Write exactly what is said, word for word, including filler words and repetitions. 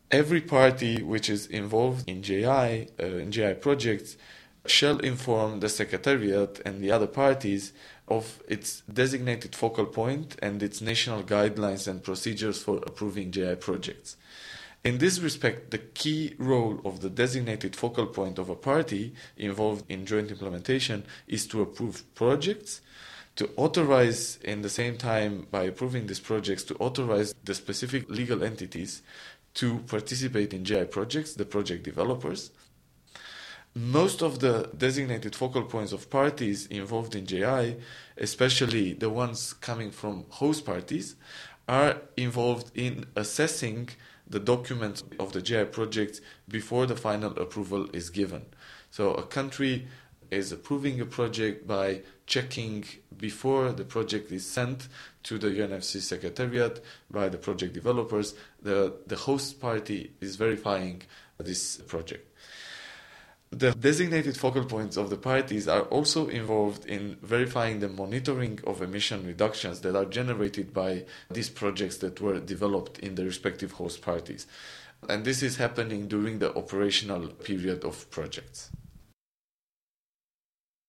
Every party which is involved in J I, uh, in J I projects, shall inform the Secretariat and the other parties of its designated focal point and its national guidelines and procedures for approving J I projects. In this respect, the key role of the designated focal point of a party involved in joint implementation is to approve projects, to authorize, in the same time, by approving these projects, to authorize the specific legal entities to participate in J I projects, the project developers. Most of the designated focal points of parties involved in J I, especially the ones coming from host parties, are involved in assessing the documents of the J I projects before the final approval is given. So a country is approving a project by checking before the project is sent to the U N F C Secretariat by the project developers. The, the host party is verifying this project. The designated focal points of the parties are also involved in verifying the monitoring of emission reductions that are generated by these projects that were developed in the respective host parties. And this is happening during the operational period of projects.